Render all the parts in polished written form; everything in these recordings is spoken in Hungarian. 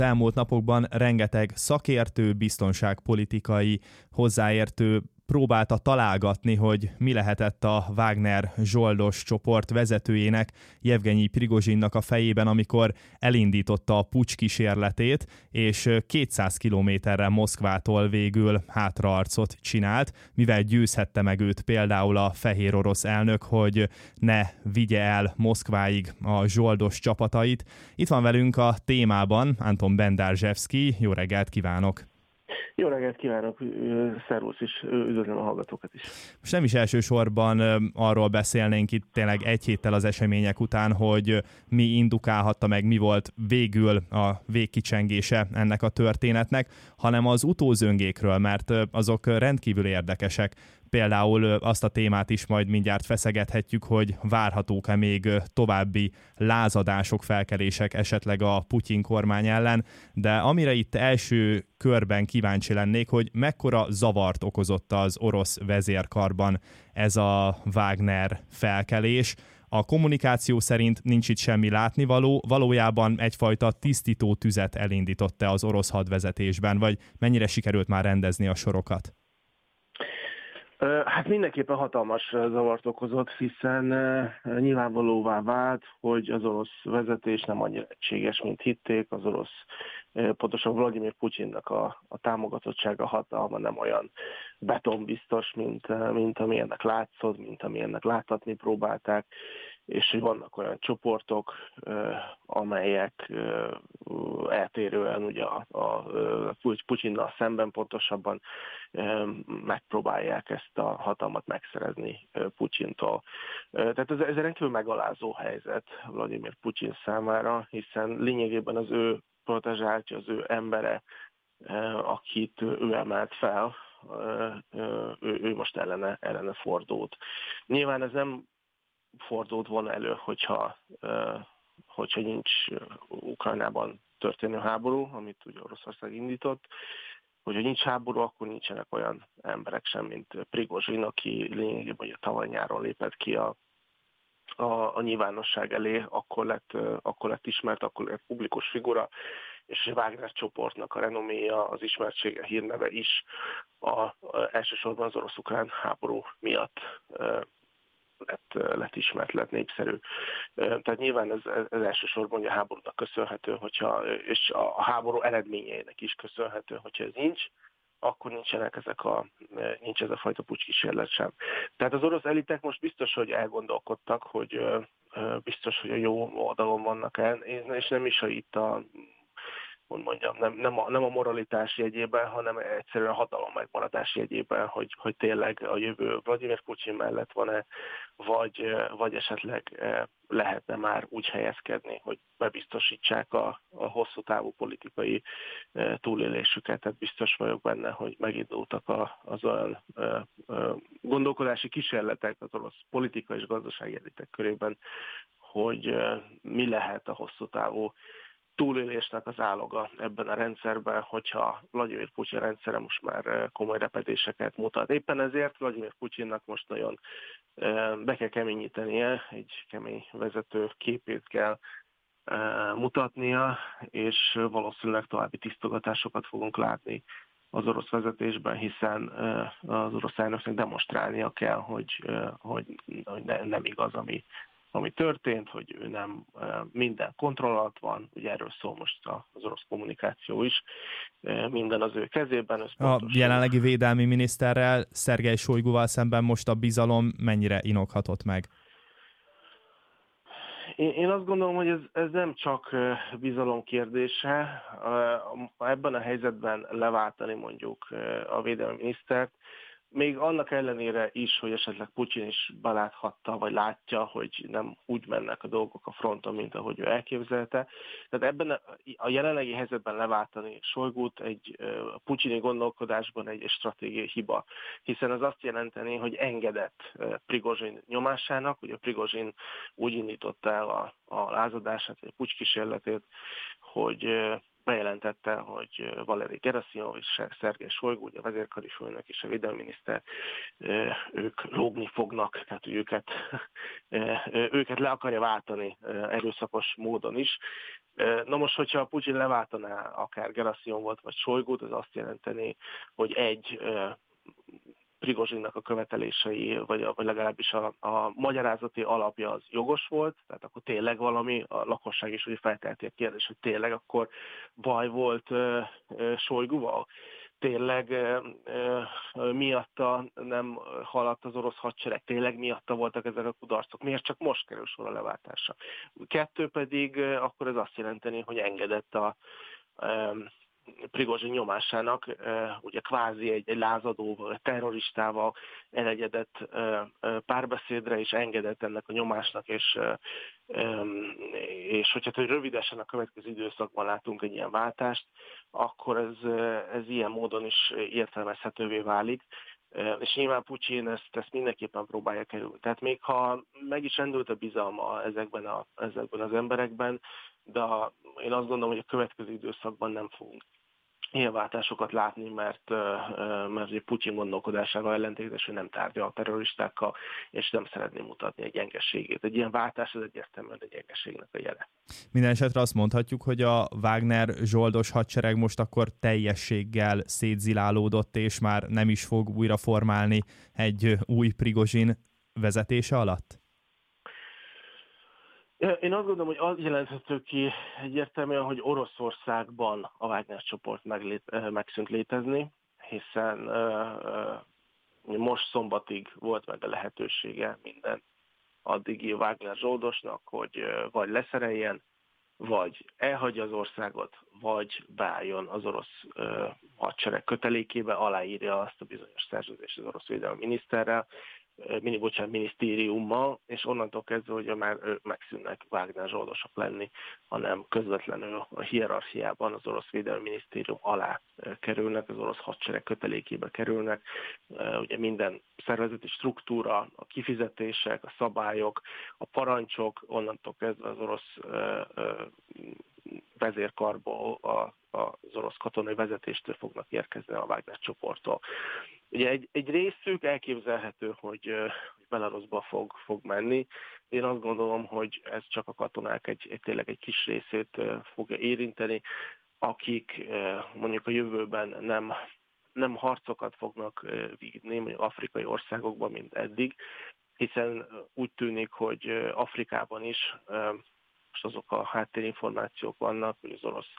Elmúlt napokban rengeteg szakértő, biztonságpolitikai hozzáértő próbálta találgatni, hogy mi lehetett a Wagner zsoldos csoport vezetőjének, Jevgenyi Prigozsinnak a fejében, amikor elindította a puccs kísérletét, és 200 kilométerre Moszkvától végül hátraarcot csinált, mivel győzhette meg őt például a fehér orosz elnök, hogy ne vigye el Moszkváig a zsoldos csapatait. Itt van velünk a témában Anton Bendarzsevszky. Jó reggelt kívánok! Jó reggelt kívánok, szervusz is, üdvözlöm a hallgatókat is. Most nem is elsősorban arról beszélnénk itt tényleg egy héttel az események után, hogy mi indukálhatta meg, mi volt végül a végkicsengése ennek a történetnek, hanem az utózöngékről, mert azok rendkívül érdekesek. Például azt a témát is majd mindjárt feszegethetjük, hogy várhatók-e még további lázadások, felkelések esetleg a Putyin kormány ellen, de amire itt első körben kíváncsi lennék, hogy mekkora zavart okozott az orosz vezérkarban ez a Wagner felkelés. A kommunikáció szerint nincs itt semmi látnivaló, valójában egyfajta tisztító tüzet elindított-e az orosz hadvezetésben, vagy mennyire sikerült már rendezni a sorokat? Hát mindenképpen hatalmas zavart okozott, hiszen nyilvánvalóvá vált, hogy az orosz vezetés nem annyira egységes, mint hitték, az orosz, pontosan Vladimir Putyinnak a támogatottsága, hatalma nem olyan betonbiztos, mint amilyennek látszott, mint amilyennek láttatni próbálták, és hogy vannak olyan csoportok, amelyek eltérően ugye a Putyinnal szemben pontosabban megpróbálják ezt a hatalmat megszerezni Putyintól. Tehát ez rendkívül megalázó helyzet Vladimir Putyin számára, hiszen lényegében az ő protezsáltja, az ő embere, akit ő emelt fel, ő most ellene fordult. Nyilván ez nem fordult volna elő, hogyha nincs Ukrajnában történő háború, amit ugye Oroszország indított. Hogyha nincs háború, akkor nincsenek olyan emberek sem, mint Prigozsin, aki lényegében ugye tavaly nyáron lépett ki a nyilvánosság elé, akkor lett ismert, akkor lett publikus figura, és a Wagner csoportnak a renoméja, az ismertsége, hírneve is elsősorban az orosz-ukrán háború miatt lett ismert, lett népszerű. Tehát nyilván ez elsősorban a háborúnak köszönhető, és a háború eredményeinek is köszönhető, hogyha ez nincs, akkor nincs ez a fajta pucckísérlet sem. Tehát az orosz elitek most biztos, hogy elgondolkodtak, hogy biztos, hogy a jó oldalon vannak el, és nem is itt nem a moralitás jegyében, hanem egyszerűen a hatalom megmaradás jegyében, hogy tényleg a jövő Vladimir Putyin mellett van-e, vagy esetleg lehetne már úgy helyezkedni, hogy bebiztosítsák a hosszú távú politikai túlélésüket. Tehát biztos vagyok benne, hogy megindultak az olyan gondolkodási kísérletek az orosz politikai és gazdasági elitek körében, hogy mi lehet a hosszú távú túlélésnek az áloga ebben a rendszerben, hogyha Vladimir Putyin rendszere most már komoly repedéseket mutat. Éppen ezért Vladimir Putyinnak most nagyon be kell keményítenie, egy kemény vezető képét kell mutatnia, és valószínűleg további tisztogatásokat fogunk látni az orosz vezetésben, hiszen az orosz elnöknek demonstrálnia kell, hogy nem igaz, ami történt, hogy ő nem minden kontroll alatt van, ugye erről szól most az orosz kommunikáció is, minden az ő kezében. A jelenlegi védelmi miniszterrel, Szergej Sojguval szemben most a bizalom mennyire inoghatott meg? Én azt gondolom, hogy ez nem csak bizalom kérdése. Ebben a helyzetben leváltani mondjuk a védelmi minisztert, még annak ellenére is, hogy esetleg Putyin is beláthatta, vagy látja, hogy nem úgy mennek a dolgok a fronton, mint ahogy ő elképzelte. Tehát ebben a jelenlegi helyzetben leváltani Sojgut egy putyini gondolkodásban egy stratégiai hiba, hiszen az azt jelenteni, hogy engedett Prigozsin nyomásának, ugye Prigozsin úgy indította el a lázadását, vagy a pucckísérletét, hogy bejelentette, hogy Valeri Gerasimov és Szergej Sojgu, a vezérkari főnök és a védelmi miniszter, ők lógni fognak, tehát őket le akarja váltani erőszakos módon is. Na most, hogyha Putyin leváltaná akár Gerasimovot vagy Sojgut, az azt jelenteni, hogy Prigozsinnak a követelései, vagy legalábbis a magyarázati alapja az jogos volt, tehát akkor tényleg valami, a lakosság is ugye felteheti a kérdést, hogy tényleg akkor baj volt Sojguval? Tényleg miatta nem haladt az orosz hadsereg, tényleg miatta voltak ezek a kudarcok, miért csak most kerül sor a leváltásra? 2 pedig akkor ez azt jelenteni, hogy engedett a Prigozsin nyomásának, ugye kvázi egy lázadóval, terroristával elegyedett párbeszédre, és engedett ennek a nyomásnak, és hogyha rövidesen a következő időszakban látunk egy ilyen váltást, akkor ez ilyen módon is értelmezhetővé válik. És nyilván Putyin ezt mindenképpen próbálja kerülni. Tehát még ha meg is rendült a bizalma ezekben az emberekben, de én azt gondolom, hogy a következő időszakban nem fogunk ilyen váltásokat látni, mert Putyin gondolkodásával ellentétes, hogy nem tárgyal a terroristákkal, és nem szeretné mutatni egy gyengeségét. Egy ilyen váltás az egyértelműen egy gyengeségnek a jele. Minden esetre azt mondhatjuk, hogy a Wagner zsoldos hadsereg most akkor teljességgel szétzilálódott, és már nem is fog újra formálni egy új Prigozsin vezetése alatt? Én azt gondolom, hogy az jelenthető ki egyértelműen, hogy Oroszországban a Wagner csoport megszűnt létezni, hiszen most szombatig volt meg a lehetősége minden addigi Wagner zsoldosnak, hogy vagy leszereljen, vagy elhagyja az országot, vagy beálljon az orosz hadsereg kötelékébe, aláírja azt a bizonyos szerződést az orosz védelmi miniszterrel, minisztériummal, és onnantól kezdve, hogy már megszűnnek Wagner zsoldosok lenni, hanem közvetlenül a hierarchiában az orosz védelmi minisztérium alá kerülnek, az orosz hadsereg kötelékébe kerülnek. Ugye minden szervezeti struktúra, a kifizetések, a szabályok, a parancsok, onnantól kezdve az orosz vezérkarból, az orosz katonai vezetéstől fognak érkezni a Wagner csoporttól. Ugye egy részük elképzelhető, hogy Belarusba fog menni. Én azt gondolom, hogy ez csak a katonák tényleg egy kis részét fogja érinteni, akik mondjuk a jövőben nem harcokat fognak vívni, mondjuk afrikai országokban, mint eddig, hiszen úgy tűnik, hogy Afrikában is most azok a háttérinformációk vannak, hogy az orosz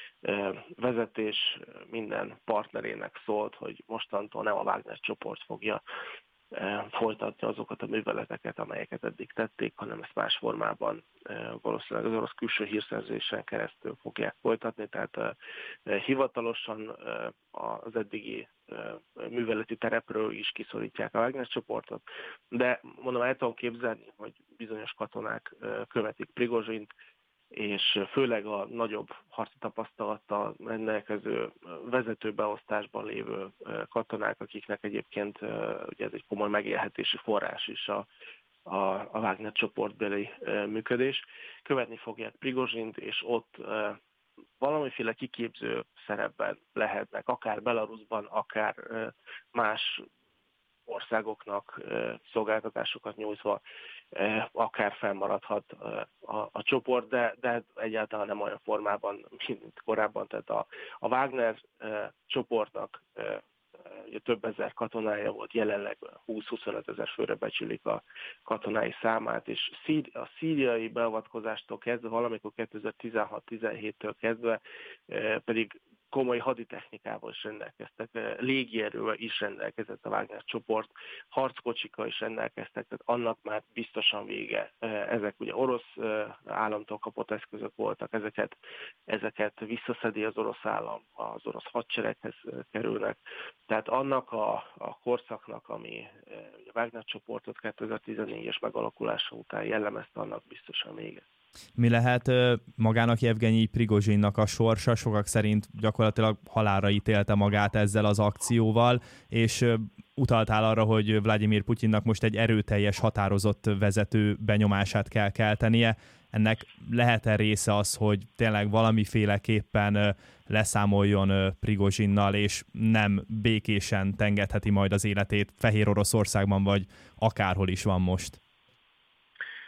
vezetés minden partnerének szólt, hogy mostantól nem a Wagner csoport fogja folytatni azokat a műveleteket, amelyeket eddig tették, hanem ezt más formában valószínűleg az orosz külső hírszerzésen keresztül fogják folytatni, tehát hivatalosan az eddigi műveleti terepről is kiszorítják a Wagner csoportot, de mondom, el tudom képzelni, hogy bizonyos katonák követik Prigozsint, és főleg a nagyobb harci tapasztalattal rendelkező vezetőbeosztásban lévő katonák, akiknek egyébként ugye ez egy komoly megélhetési forrás is a Wagner csoportbeli működés, követni fogják Prigozsint, és ott valamiféle kiképző szerepben lehetnek, akár Belarusban, akár más országoknak szolgáltatásosokat nyújtva, akár fennmaradhat a csoport, de egyáltalán nem olyan formában, mint korábban. Tehát a Wagner csoportnak több ezer katonája volt, jelenleg 20-25 ezer főre becsülik a katonái számát, és a szíriai beavatkozástól kezdve, valamikor 2016-17-től kezdve pedig komoly haditechnikával is rendelkeztek, légierővel is rendelkezett a Wagner csoport, harckocsikkal is rendelkeztek, tehát annak már biztosan vége. Ezek ugye orosz államtól kapott eszközök voltak, ezeket visszaszedi az orosz állam, az orosz hadsereghez kerülnek. Tehát annak a korszaknak, ami a Wagner csoportot 2014-es megalakulása után jellemezte, annak biztosan vége. Mi lehet magának Jevgenyi Prigozsinnak a sorsa? Sokak szerint gyakorlatilag halálra ítélte magát ezzel az akcióval, és utaltál arra, hogy Vladimir Putyinnak most egy erőteljes, határozott vezető benyomását kell keltenie. Ennek lehet-e része az, hogy tényleg valamiféleképpen leszámoljon Prigozsinnal, és nem békésen tengetheti majd az életét Fehér Oroszországban, vagy akárhol is van most?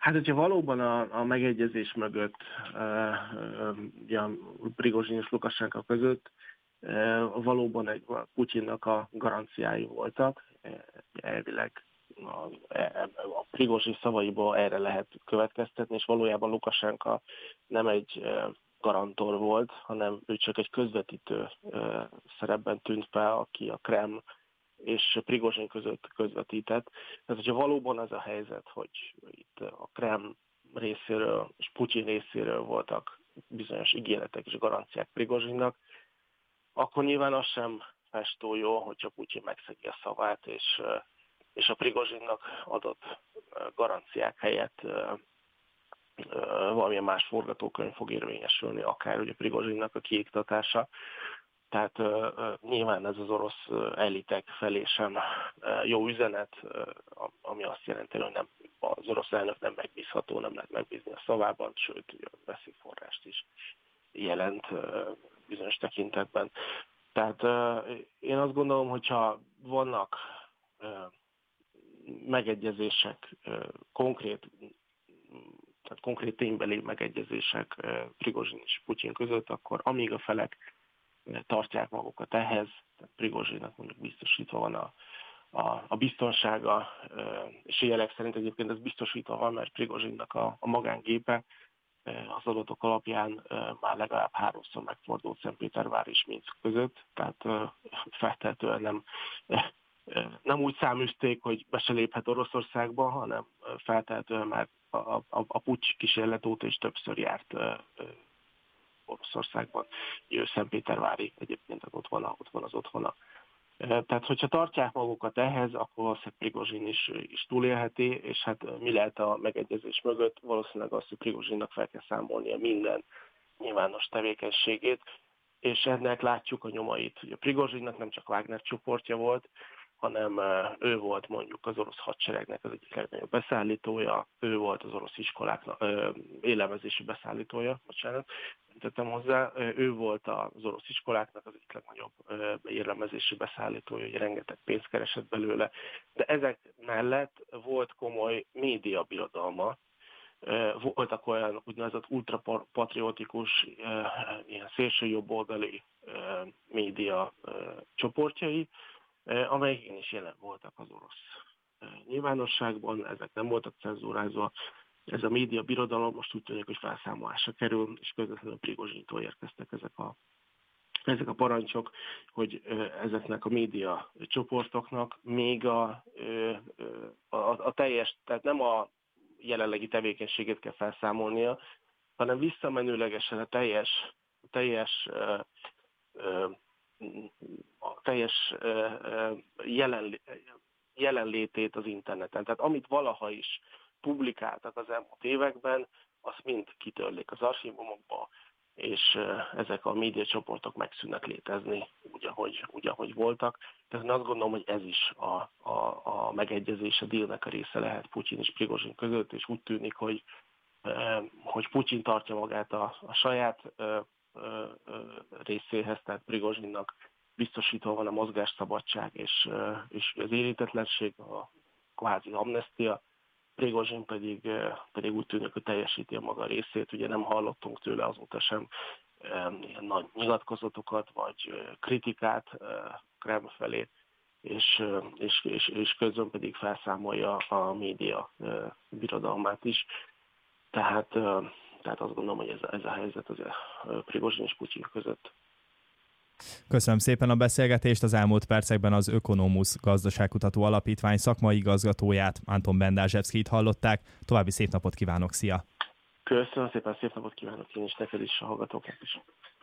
Hát, hogyha valóban a megegyezés mögött, ugye Prigozsin és Lukasenko között valóban Putyinnak a garanciái voltak, elvileg a Prigozsin szavaiból erre lehet következtetni, és valójában Lukasenko nem egy garantor volt, hanem ő csak egy közvetítő szerepben tűnt fel, aki a Kreml és Prigozsin között közvetített. Tehát, hogyha valóban az a helyzet, hogy itt a Kreml részéről és Putyin részéről voltak bizonyos ígéretek és garanciák Prigozsinnak, akkor nyilván az sem festő jó, hogyha Putyin megszegi a szavát, és a Prigozsinnak adott garanciák helyett valamilyen más forgatókönyv fog érvényesülni, akár ugye Prigozsinnak a kiiktatása. Tehát nyilván ez az orosz elitek felé sem jó üzenet, ami azt jelenti, hogy nem, az orosz elnök nem megbízható, nem lehet megbízni a szavában, sőt, veszélyforrást is jelent bizonyos tekintetben. Tehát én azt gondolom, hogyha vannak megegyezések, konkrét ténybeli megegyezések Prigozsin és Putyin között, akkor amíg a felek tartják magukat ehhez, Prigozsinnak mondjuk biztosítva van a biztonsága, és jelek szerint egyébként ez biztosítva van, mert Prigozsinnak a magángépe az adatok alapján már legalább 3-szor megfordult Szentpétervár és Minszk között, tehát feltehetően nem úgy száműzték, hogy be se léphet Oroszországba, hanem feltehetően már a puccs kísérlet óta is többször járt Oroszországban. Szentpétervárig egyébként ott van az otthona. Tehát, hogyha tartják magukat ehhez, akkor valószínűleg Prigozsin is túlélheti, és hát mi lehet a megegyezés mögött? Valószínűleg azt, hogy Prigozsinnak fel kell számolnia minden nyilvános tevékenységét, és ennek látjuk a nyomait. Ugye Prigozsinnak nem csak Wagner csoportja volt, hanem ő volt mondjuk az orosz hadseregnek az egyik legnagyobb beszállítója, ő volt az orosz iskoláknak élelmezési beszállítója, tettem hozzá, ő volt az orosz iskoláknak az egyik legnagyobb élelmezési beszállítója, hogy rengeteg pénzt keresett belőle, de ezek mellett volt komoly médiabirodalma, voltak olyan úgynevezett ultrapatriotikus, ilyen szélsőjobboldali média csoportjai, amelyek is jelen voltak az orosz nyilvánosságban, ezek nem voltak cenzúrázva. Ez a média birodalom most úgy tűnik, hogy felszámolásra kerül, és közvetlenül Prigozsintól érkeztek ezek a parancsok, hogy ezeknek a média csoportoknak még a teljes, tehát nem a jelenlegi tevékenységet kell felszámolnia, hanem visszamenőlegesen a teljes jelenlétét az interneten. Tehát amit valaha is publikáltak az elmúlt években, azt mind kitörlik az archívumokba, és ezek a médiacsoportok megszűnnek létezni úgy, ahogy voltak. Tehát én azt gondolom, hogy ez is a megegyezés, a dealnek a része lehet Putyin és Prigozsin között, és úgy tűnik, hogy Putyin tartja magát a saját részéhez, tehát Prigozsinnak biztosítva van a mozgásszabadság és az érintetlenség, a kvázi amnestia, Prigozsin pedig úgy tűnik, hogy teljesíti a maga részét. Ugye nem hallottunk tőle azóta sem ilyen nagy nyilatkozatokat, vagy kritikát Kreml felé, és közben pedig felszámolja a média birodalmát is. Tehát azt gondolom, hogy ez a helyzet az Prigozsin és Putyin között. Köszönöm szépen a beszélgetést. Az elmúlt percekben az Ökonomusz Gazdaságkutató Alapítvány szakmai igazgatóját, Anton Bendázsevszkijt hallották. További szép napot kívánok, szia! Köszönöm szépen, szép napot kívánok én is, neked is, a hallgatóknak is.